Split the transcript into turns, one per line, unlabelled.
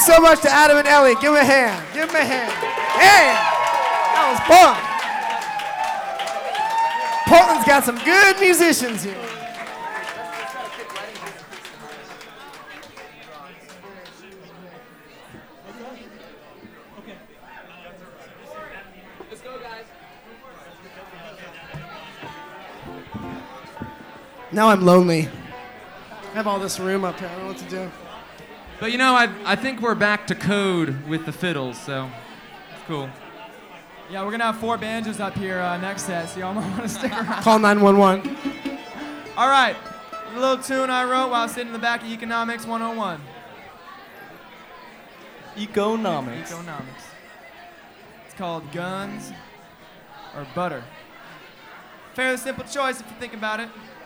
so much to Adam and Ellie. Give them a hand. Give them a hand. Hey, that was fun. Portland's got some good musicians here. Now I'm lonely. I have all this room up here. I don't know what to do.
But you know, I think we're back to code with the fiddles, so it's cool.
Yeah, we're going to have 4 banjos up here next set, so y'all might want to stick around.
Call 911.
All right, a little tune I wrote while sitting in the back of Economics 101.
Economics.
It's called Guns or Butter. Fairly simple choice if you think about it.